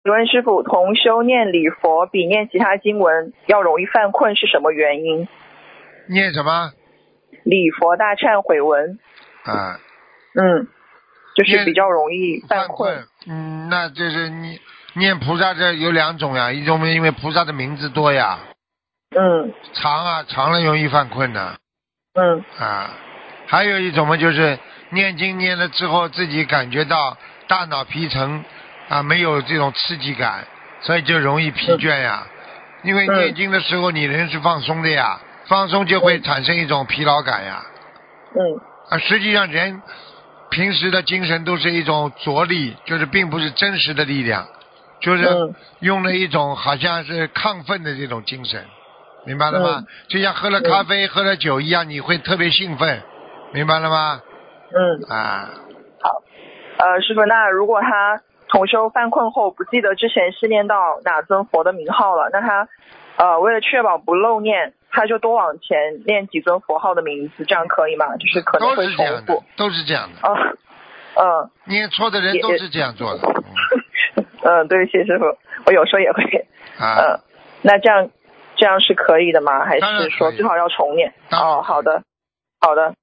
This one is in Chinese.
请问师父，同修念礼佛比念其他经文要容易犯困是什么原因？ 念什么？ 礼佛大忏悔文。 啊， 就是比较容易犯困。 那就是你念菩萨这有两种呀，一种因为菩萨的名字多呀。长了容易犯困的。还有一种嘛，就是念经念了之后，自己感觉到大脑皮层没有这种刺激感，所以就容易疲倦呀。因为念经的时候你人是放松的呀，放松就会产生一种疲劳感呀。实际上人平时的精神都是一种着力，就是并不是真实的力量，就是用了一种好像是亢奋的这种精神，明白了吗？就像喝了咖啡喝了酒一样，你会特别兴奋，明白了吗？ 好。师父，那如果他同修犯困后不记得之前是念到哪尊佛的名号了，那他为了确保不漏念，他就多往前念几尊佛号的名字，这样可以吗？就是可能会重复。 都是这样的。念错的人都是这样做的。 对，谢师傅，我有时候也会。那这样是可以的吗？还是说最好要重念？好的。